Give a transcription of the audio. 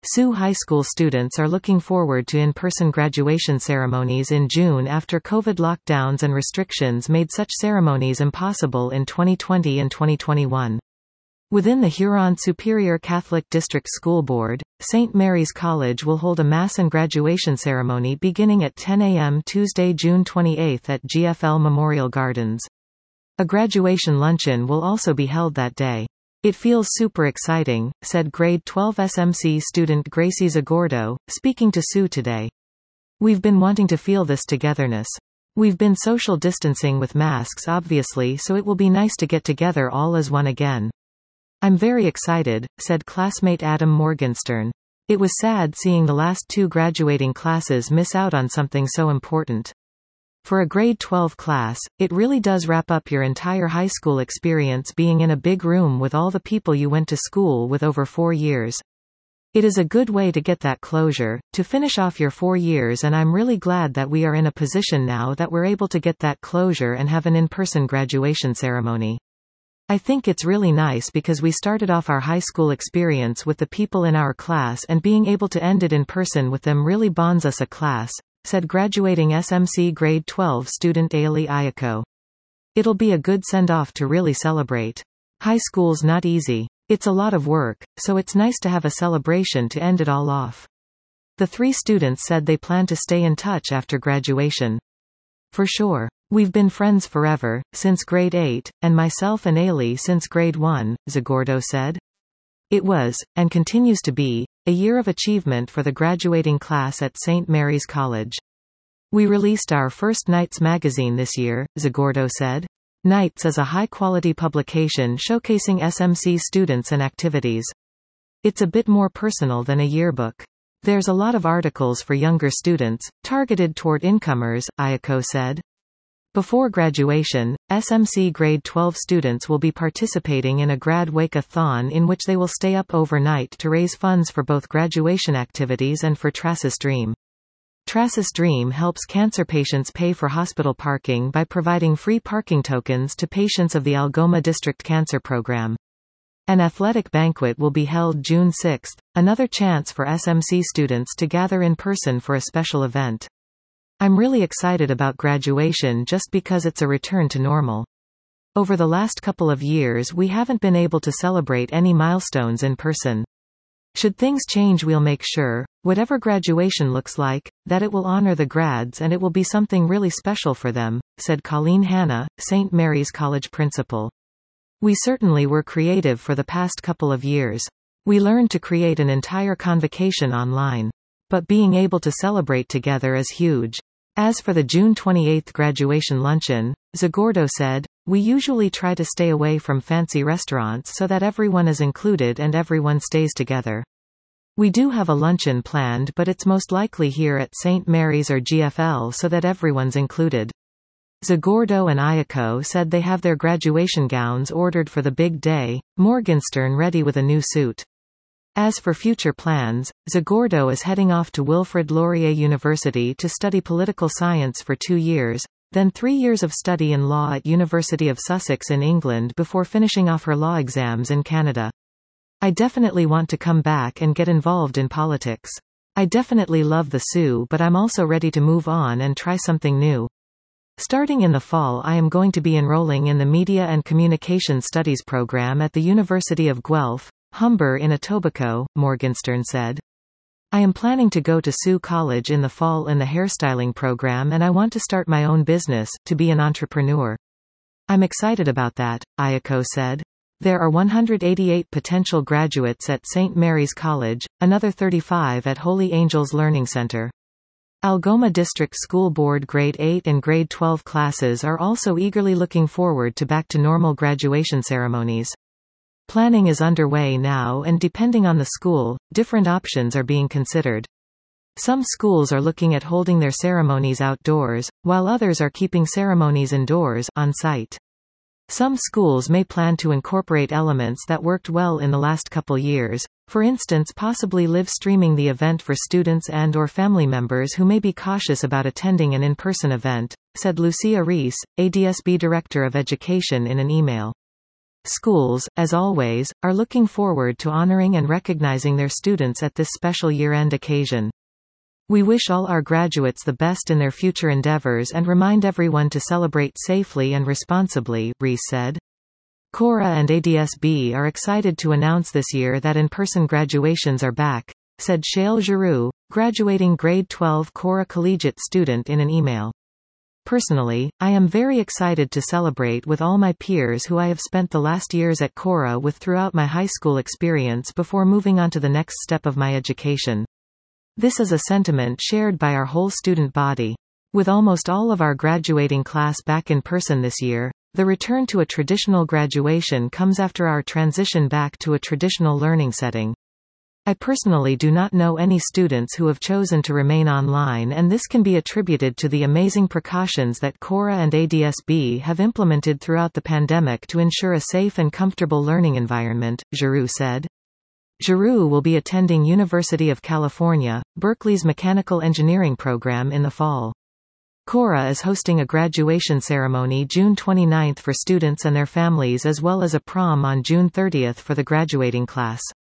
Sioux High School students are looking forward to in-person graduation ceremonies in June after COVID lockdowns and restrictions made such ceremonies impossible in 2020 and 2021. Within the Huron Superior Catholic District School Board, St. Mary's College will hold a Mass and graduation ceremony beginning at 10 a.m. Tuesday, June 28 at GFL Memorial Gardens. A graduation luncheon will also be held that day. "It feels super exciting," said grade 12 SMC student Gracie Zagordo, speaking to Sioux Today. "We've been wanting to feel this togetherness. We've been social distancing with masks obviously, so it will be nice to get together all as one again. I'm very excited," said classmate Adam Morgenstern. "It was sad seeing the last two graduating classes miss out on something so important. For a grade 12 class, it really does wrap up your entire high school experience being in a big room with all the people you went to school with over 4 years. It is a good way to get that closure, to finish off your 4 years, and I'm really glad that we are in a position now that we're able to get that closure and have an in-person graduation ceremony. I think it's really nice because we started off our high school experience with the people in our class, and being able to end it in person with them really bonds us a class," said graduating SMC grade 12 student Ailey Ayako. "It'll be a good send-off to really celebrate. High school's not easy. It's a lot of work, so it's nice to have a celebration to end it all off." The 3 students said they plan to stay in touch after graduation. "For sure. We've been friends forever, since grade 8, and myself and Ailey since grade 1, Zagordo said. It was, and continues to be, a year of achievement for the graduating class at St. Mary's College. We released our first Nights magazine this year, Zagordo said. Nights is a high-quality publication showcasing SMC students and activities. It's a bit more personal than a yearbook. There's a lot of articles for younger students, targeted toward incomers, Ayako said. Before graduation, SMC grade 12 students will be participating in a grad wake-a-thon in which they will stay up overnight to raise funds for both graduation activities and for Tracis Dream. Tracis Dream helps cancer patients pay for hospital parking by providing free parking tokens to patients of the Algoma District Cancer Program. An athletic banquet will be held June 6, another chance for SMC students to gather in person for a special event. I'm really excited about graduation just because it's a return to normal. Over the last couple of years we haven't been able to celebrate any milestones in person. Should things change, we'll make sure, whatever graduation looks like, that it will honor the grads and it will be something really special for them, said Colleen Hanna, St. Mary's College principal. We certainly were creative for the past couple of years. We learned to create an entire convocation online. But being able to celebrate together is huge. As for the June 28 graduation luncheon, Zagordo said, we usually try to stay away from fancy restaurants so that everyone is included and everyone stays together. We do have a luncheon planned, but it's most likely here at St. Mary's or GFL so that everyone's included. Zagordo and Ayako said they have their graduation gowns ordered for the big day, Morgenstern ready with a new suit. As for future plans, Zagordo is heading off to Wilfrid Laurier University to study political science for 2 years, then 3 years of study in law at University of Sussex in England before finishing off her law exams in Canada. I definitely want to come back and get involved in politics. I definitely love the Sioux, but I'm also ready to move on and try something new. Starting in the fall, I am going to be enrolling in the Media and Communication Studies program at the University of Guelph, Humber in Etobicoke, Morgenstern said. I am planning to go to Sioux College in the fall in the hairstyling program, and I want to start my own business, to be an entrepreneur. I'm excited about that, Ayako said. There are 188 potential graduates at St. Mary's College, another 35 at Holy Angels Learning Center. Algoma District School Board Grade 8 and Grade 12 classes are also eagerly looking forward to back to normal graduation ceremonies. Planning is underway now, and depending on the school, different options are being considered. Some schools are looking at holding their ceremonies outdoors, while others are keeping ceremonies indoors, on site. Some schools may plan to incorporate elements that worked well in the last couple years, for instance possibly live streaming the event for students and/or family members who may be cautious about attending an in-person event, said Lucia Reese, ADSB Director of Education in an email. Schools, as always, are looking forward to honoring and recognizing their students at this special year-end occasion. We wish all our graduates the best in their future endeavors and remind everyone to celebrate safely and responsibly, Rees said. Cora and ADSB are excited to announce this year that in-person graduations are back, said Shail Giroux, graduating grade 12 Cora collegiate student in an email. Personally, I am very excited to celebrate with all my peers who I have spent the last years at Cora with throughout my high school experience before moving on to the next step of my education. This is a sentiment shared by our whole student body. With almost all of our graduating class back in person this year, the return to a traditional graduation comes after our transition back to a traditional learning setting. I personally do not know any students who have chosen to remain online, and this can be attributed to the amazing precautions that Cora and ADSB have implemented throughout the pandemic to ensure a safe and comfortable learning environment, Giroux said. Giroux will be attending University of California, Berkeley's mechanical engineering program in the fall. Cora is hosting a graduation ceremony June 29 for students and their families as well as a prom on June 30 for the graduating class.